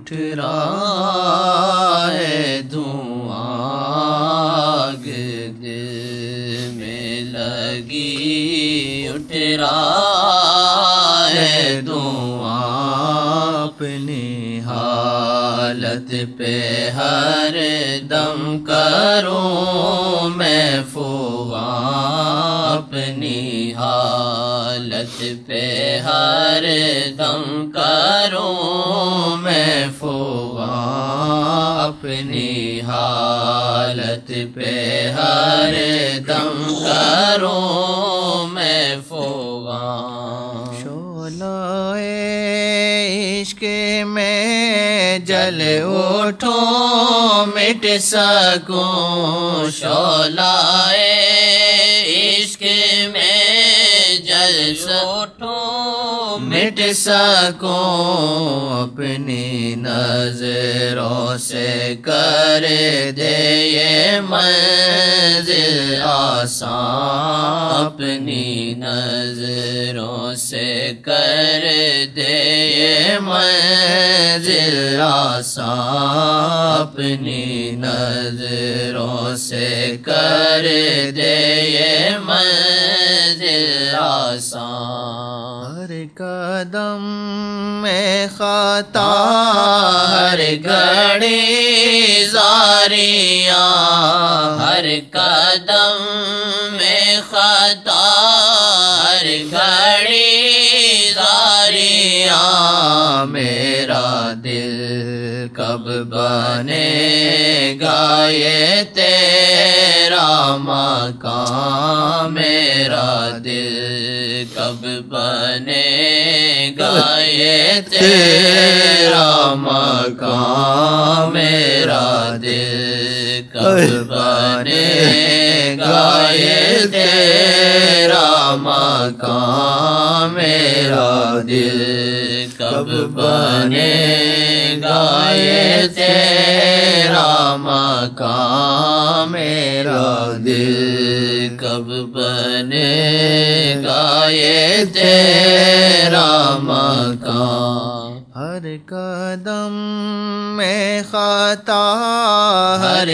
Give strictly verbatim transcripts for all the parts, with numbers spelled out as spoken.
اٹھ رہا ہے دھواں، آگ دل میں لگی اٹھ رہا ہے دھواں، اپنی حالت پہ ہر دم کروں میں فغاں، اپنی حالت پہ ہر دم کروں میں فغاں، اپنی حالت پہ ہر دم کروں میں فغاں۔ شعلہ عشق میں جل اٹھوں مٹ سکوں، شعلہ عشق میں جل اٹھوں مٹ سکوں، اپنی نظروں سے کر دے یہ منزل آسان، اپنی نظروں سے کر دے یہ منزل آسان، اپنی نظروں سے کر دے یہ منزل آسان۔ ہر قدم میں خطا، ہر گھڑی زاریاں، ہر قدم میں خطا، ہر گھڑی زاریاں، میرا دل کب بنے گا یہ تیرا مقام، میرا دل کب بنے گا یہ تیرا مقام، میرا دل کب بنے گا یہ تیرا مقام، میرا دل کب بنے گا یہ تیرا مقام، میرا دل کب بنے گا یہ تیرا مقام۔ ہر قدم میں خطا، ہر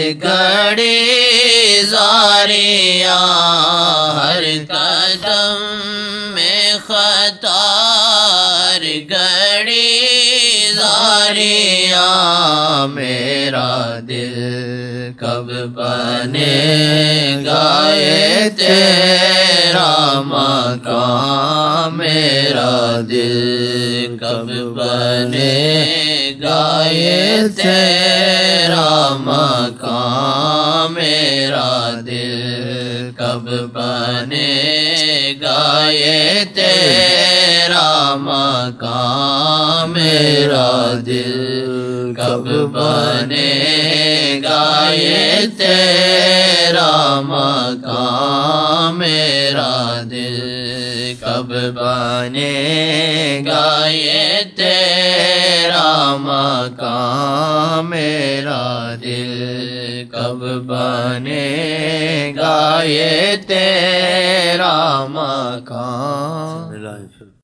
گھڑی زاریاں، ہر قدم میں خطا، ہر گھڑی زاریاں، میرا دل کب بنے گا یہ تیرا مقام، میرا دل کب بنے گا یہ تیرا مقام، میرا دل کب بنے گا یہ تیرا مقام، میرا دل کب بنے گا یہ تیرا مقام، میرا دل کب بنے گا یہ تیرا مقام، میرا دل کب بنے گا یہ تیرا مقام۔